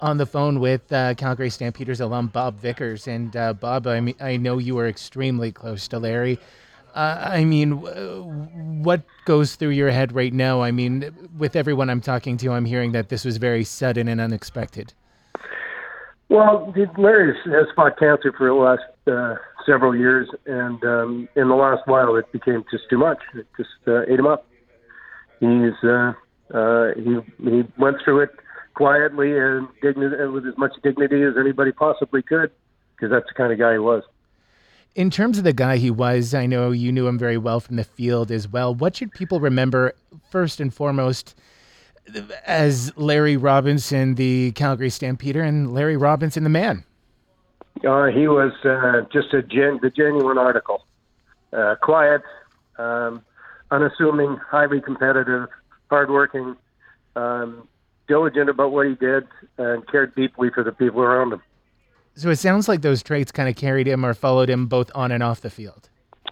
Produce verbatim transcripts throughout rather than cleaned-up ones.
on the phone with uh, Calgary Stampeders alum Bob Vickers. And uh, Bob, I mean, I know you were extremely close to Larry. Uh, I mean, what goes through your head right now? I mean, with everyone I'm talking to, I'm hearing that this was very sudden and unexpected. Well, Larry has fought cancer for the last uh, several years, and um, in the last while, it became just too much. It just uh, ate him up. He's uh, uh, he he went through it quietly and digni- with as much dignity as anybody possibly could, because that's the kind of guy he was. In terms of the guy he was, I know you knew him very well from the field as well. What should people remember first and foremost as Larry Robinson, the Calgary Stampeder, and Larry Robinson, the man? Uh, he was uh, just a gen- the genuine article. Uh, quiet, um, unassuming, highly competitive, hardworking, um, diligent about what he did, and cared deeply for the people around him. So it sounds like those traits kind of carried him or followed him both on and off the field.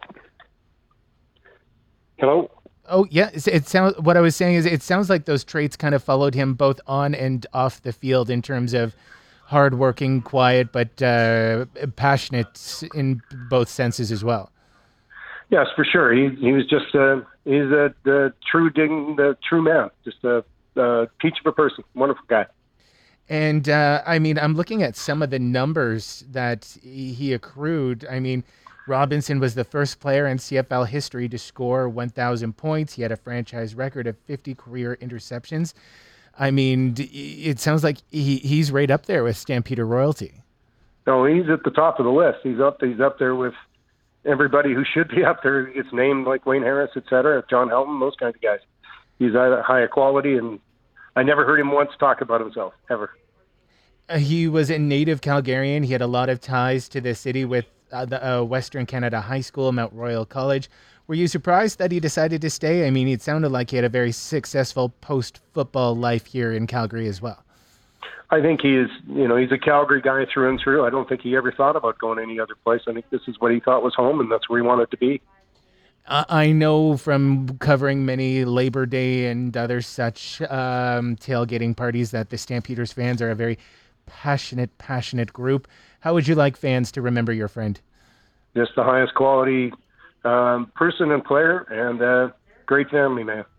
Hello? Oh, yeah. It sounds. What I was saying is it sounds like those traits kind of followed him both on and off the field in terms of hardworking, quiet, but uh, passionate in both senses as well. Yes, for sure. He he was just uh, he's a the true ding, the true man, just a, a peach of a person, wonderful guy. And uh, I mean, I'm looking at some of the numbers that he accrued. I mean, Robinson was the first player in C F L history to score one thousand points. He had a franchise record of fifty career interceptions. I mean, it sounds like he, he's right up there with Stampeder royalty. No, he's at the top of the list. He's up. He's up there with everybody who should be up there. It's named like Wayne Harris, et cetera, John Helton, those kinds of guys. He's a high quality, and I never heard him once talk about himself, ever. Uh, he was a native Calgarian. He had a lot of ties to the city with uh, the uh, Western Canada High School, Mount Royal College. Were you surprised that he decided to stay? I mean, it sounded like he had a very successful post-football life here in Calgary as well. I think he is, you know, he's a Calgary guy through and through. I don't think he ever thought about going any other place. I think this is what he thought was home, and that's where he wanted to be. I know from covering many Labor Day and other such um, tailgating parties that the Stampeders fans are a very passionate, passionate group. How would you like fans to remember your friend? Just the highest quality um, person and player, and uh, great family man.